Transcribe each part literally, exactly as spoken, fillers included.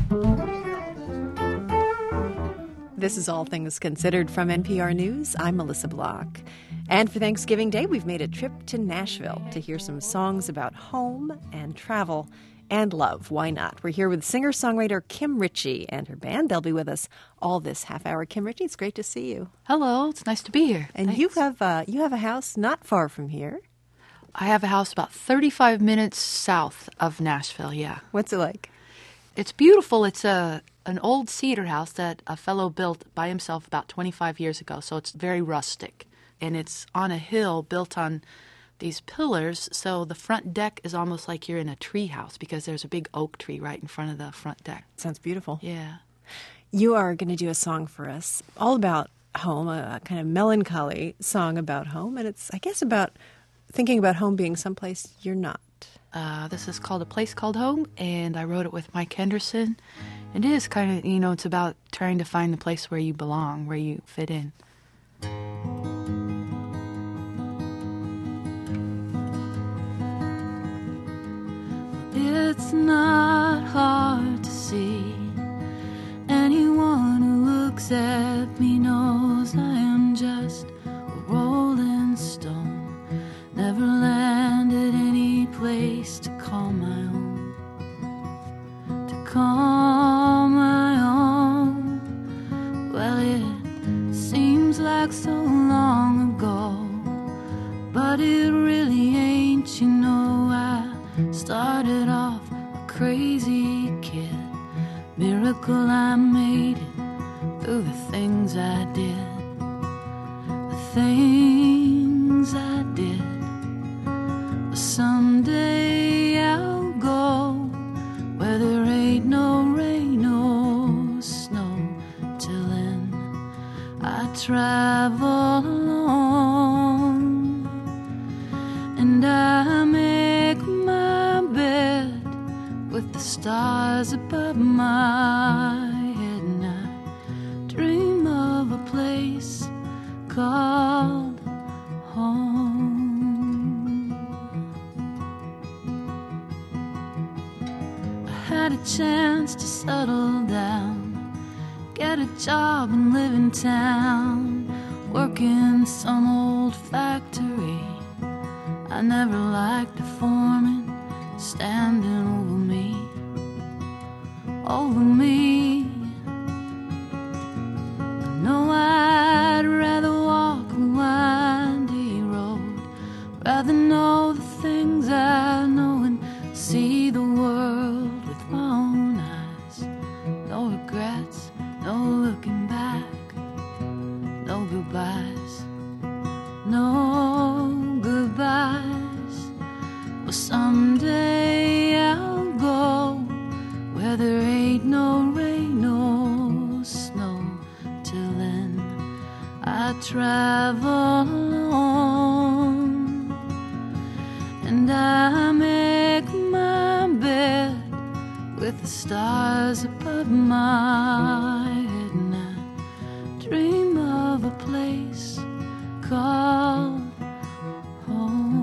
This is All Things Considered from N P R News. I'm Melissa Block. And for Thanksgiving Day, we've made a trip to Nashville to hear some songs about home and travel and love. Why not? We're here with singer-songwriter Kim Richey and her band. They'll be with us all this half hour. Kim Richey, it's great to see you. Hello, it's nice to be here. And Thanks. you have uh, you have a house not far from here. I have a house about thirty-five minutes south of Nashville, yeah. What's it like? It's beautiful. It's a an old cedar house that a fellow built by himself about twenty-five years ago, so it's very rustic. And it's on a hill built on these pillars, so the front deck is almost like you're in a tree house because there's a big oak tree right in front of the front deck. Sounds beautiful. Yeah. You are going to do a song for us all about home, a kind of melancholy song about home, and it's, I guess, about thinking about home being someplace you're not. Uh, this is called A Place Called Home, and I wrote it with Mike Henderson. It is kind of, you know, it's about trying to find the place where you belong, where you fit in. It's not hard to see. Anyone who looks at me knows I am just a rolling stone. Never landed any place to call my own. To call my own. Well, it seems like so long ago, but it really ain't, you know. I started off a crazy kid. Miracle I made it through the things I did. The things I did. Someday I'll go where there ain't no rain or snow. Till then I travel alone, and I make my bed with the stars above my head, and I dream of a place called home. I had a chance to settle down, get a job and live in town, work in some old factory. I never liked the foreman standing over me, over me. I know I'd rather walk a windy road, rather know the things I know and see the world with my own eyes. No regrets, no looking back, no goodbyes, no goodbyes. Well, someday I'll go where there ain't no rain or snow. Till then I travel alone, and I make my bed with the stars above my head, and I dream of a place called home.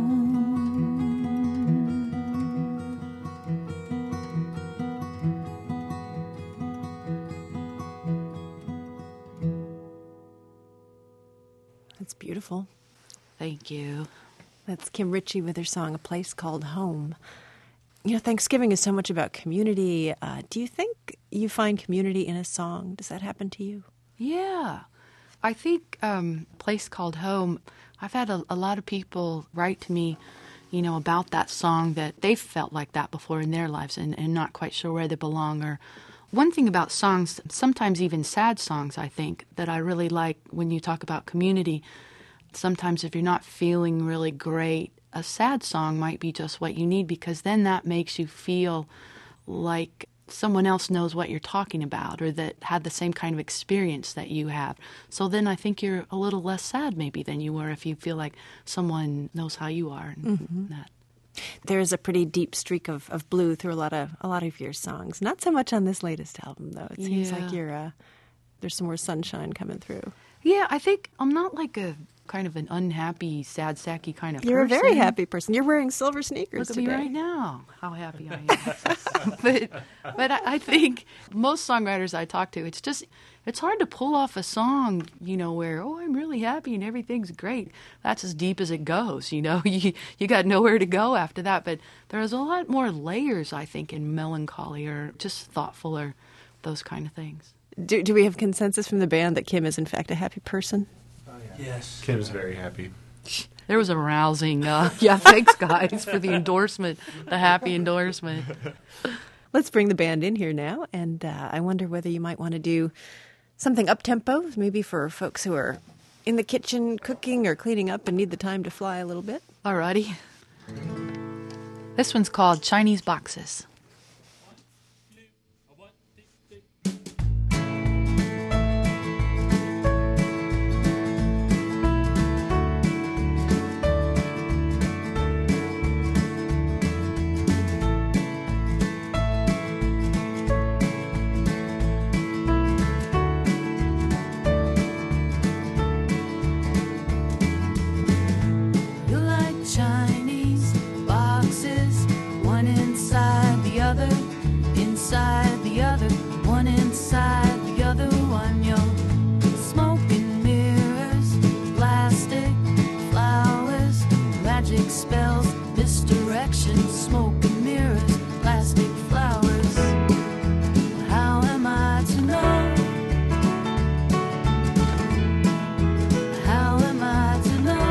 That's beautiful. Thank you. That's Kim Richey with her song A Place Called Home. You know, Thanksgiving is so much about community. Uh, do you think you find community in a song? Does that happen to you? Yeah. I think um, Place Called Home, I've had a, a lot of people write to me, you know, about that song that they've felt like that before in their lives and, and not quite sure where they belong. Or one thing about songs, sometimes even sad songs, I think, that I really like when you talk about community, sometimes if you're not feeling really great, a sad song might be just what you need, because then that makes you feel like someone else knows what you're talking about or that had the same kind of experience that you have. So then I think you're a little less sad maybe than you were if you feel like someone knows how you are and Mm-hmm. that. There's a pretty deep streak of, of blue through a lot of a lot of your songs. Not so much on this latest album, though. It seems Yeah. like you're uh, there's some more sunshine coming through. Yeah, I think I'm not like a kind of an unhappy, sad, sacky kind of You're person. a very happy person. You're wearing silver sneakers Look at today. me right now, how happy I am. but but I, I think most songwriters I talk to, it's just, it's hard to pull off a song, you know, where, oh, I'm really happy and everything's great. That's as deep as it goes, you know. you, you got nowhere to go after that. But there's a lot more layers, I think, in melancholy or just thoughtful or those kind of things. Do, do we have consensus from the band that Kim is, in fact, a happy person? Oh, yeah. Yes. Kim's very happy. There was a rousing, uh, yeah, thanks, guys, for the endorsement, the happy endorsement. Let's bring the band in here now, and uh, I wonder whether you might want to do something up-tempo, maybe for folks who are in the kitchen cooking or cleaning up and need the time to fly a little bit. Alrighty. This one's called Chinese Boxes. Chinese boxes, one inside the other, inside the other, one inside the other one. Yo, smoking mirrors, plastic flowers, magic spells, misdirection. Smoking mirrors, plastic flowers. How am I to know? How am I to know?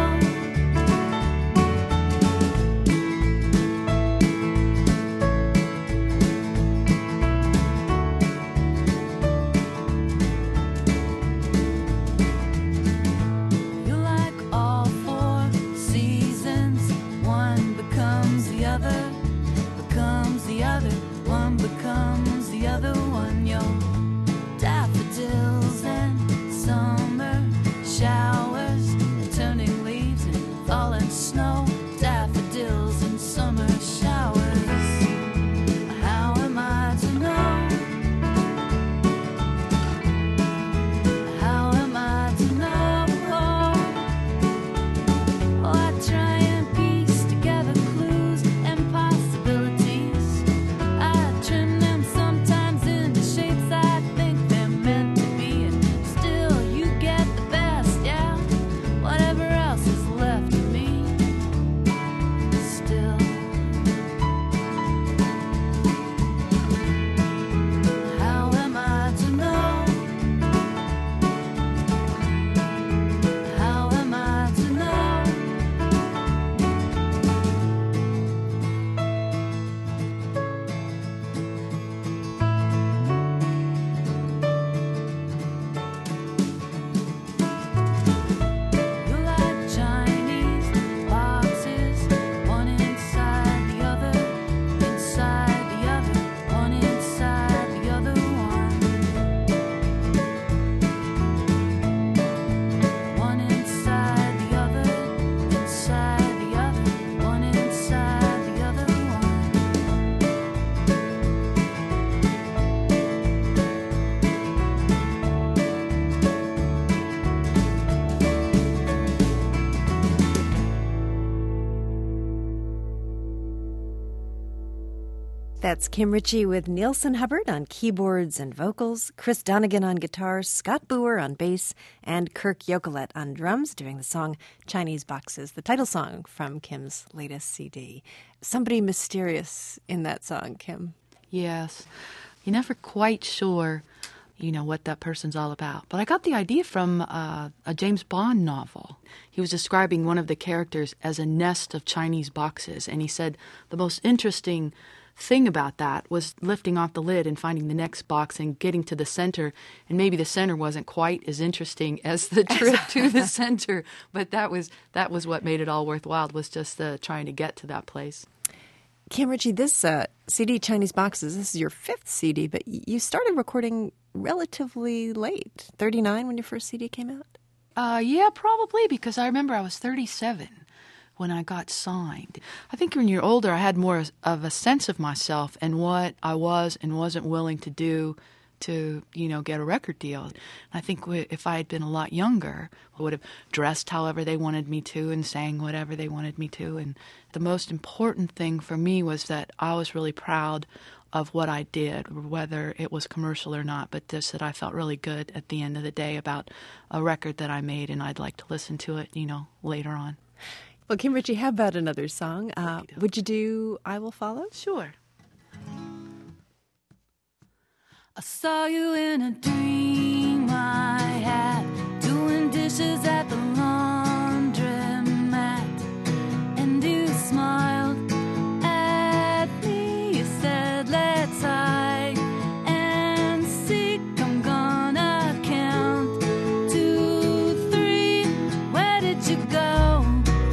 That's Kim Ritchie with Nielsen Hubbard on keyboards and vocals, Chris Donegan on guitar, Scott Boer on bass, and Kirk Yokolet on drums doing the song Chinese Boxes, the title song from Kim's latest C D. Somebody mysterious in that song, Kim. Yes. You're never quite sure, you know, what that person's all about. But I got the idea from uh, a James Bond novel. He was describing one of the characters as a nest of Chinese boxes, and he said the most interesting thing about that was lifting off the lid and finding the next box and getting to the center. And maybe the center wasn't quite as interesting as the trip to the center, but that was that was what made it all worthwhile, was just uh, trying to get to that place. Kim Ritchie, this uh, C D, Chinese Boxes, this is your fifth C D, but you started recording relatively late, thirty-nine when your first C D came out? Uh, yeah, probably, because I remember I was thirty-seven when I got signed. I think when you're older, I had more of a sense of myself and what I was and wasn't willing to do to, you know, get a record deal. I think we, if I had been a lot younger, I would have dressed however they wanted me to and sang whatever they wanted me to. And the most important thing for me was that I was really proud of what I did, whether it was commercial or not, but just that I felt really good at the end of the day about a record that I made, and I'd like to listen to it, you know, later on. Well, Kim Ritchie, how about another song? Uh, Okey-doke. would you do I Will Follow? Sure. I saw you in a dream I had, doing dishes at the laundromat, and you smiled at me. You said, let's hide and seek. I'm gonna count two, three. Where did you go?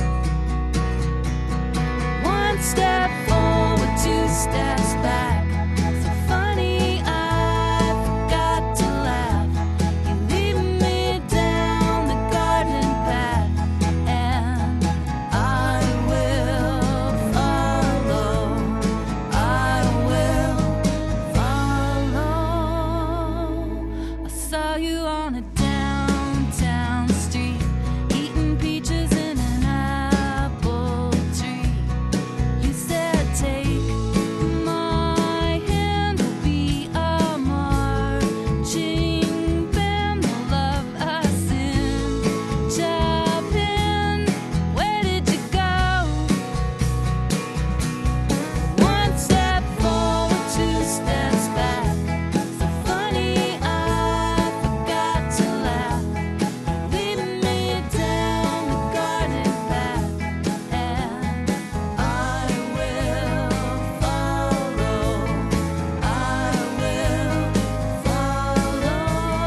One step forward, two steps back. So funny, I forgot to laugh. You lead me down the garden path, and I will follow. I will follow. I saw you on a downtown street, eating peaches in an apple tree. You said, take my hand, we'll be a marching band. We'll love us in Japan. Where did you go? One step forward, two steps back. So funny, I forgot to laugh. Leading me down the garden path, and I will follow. I will follow.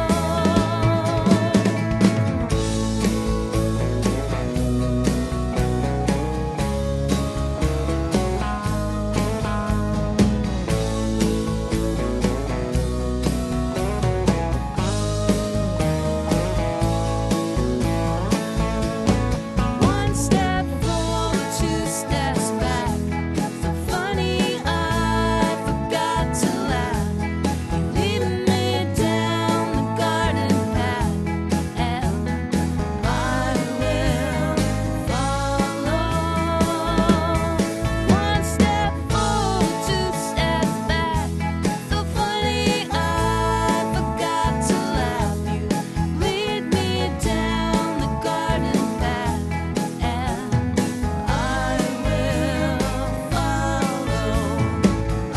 One step forward, two steps back. So funny, I forgot to laugh. You leading me down the garden path, and I will follow. One step forward, two steps back. So funny, I forgot to laugh. You lead me down the garden path, and I will follow. I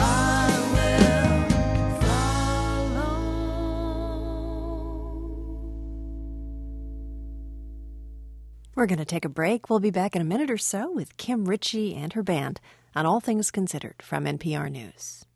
will follow. We're going to take a break. We'll be back in a minute or so with Kim Ritchie and her band on All Things Considered from N P R News.